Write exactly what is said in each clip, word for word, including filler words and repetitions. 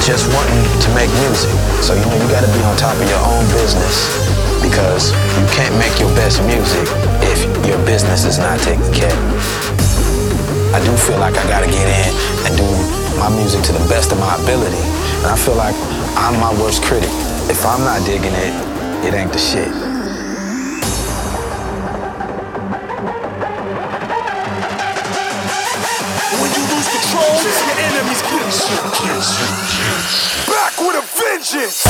just wanting to make music. So, you know, you gotta be on top of your own business because you can't make your best music if your business is not taken care of. I do feel like I gotta get in and do my music to the best of my ability. And I feel like I'm my worst critic. If I'm not digging it, it ain't the shit. When you lose control, your enemies get back with a vengeance.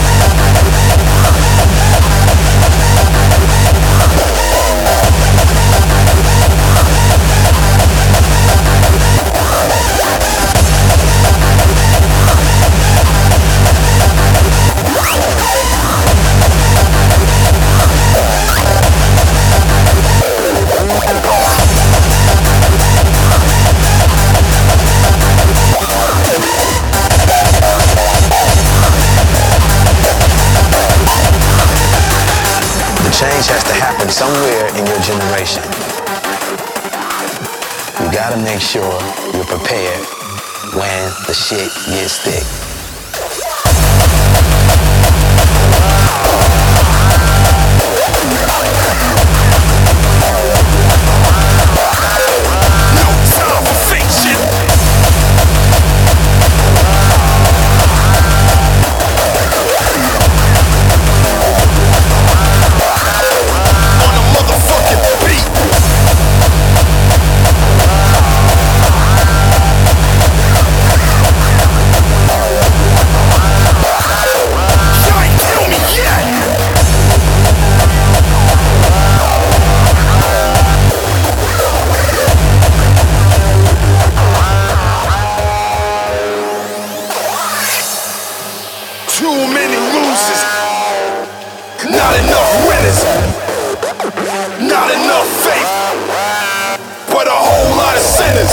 Change has to happen somewhere in your generation. You gotta make sure you're prepared when the shit gets thick. Too many losers, not enough winners, not enough faith, but a whole lot of sinners.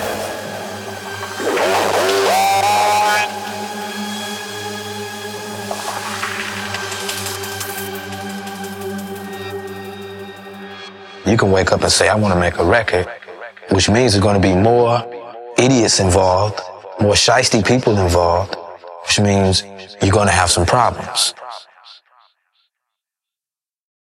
You can wake up and say, I want to make a record, which means there's going to be more idiots involved, more shiesty people involved, which means you're going to have some problems.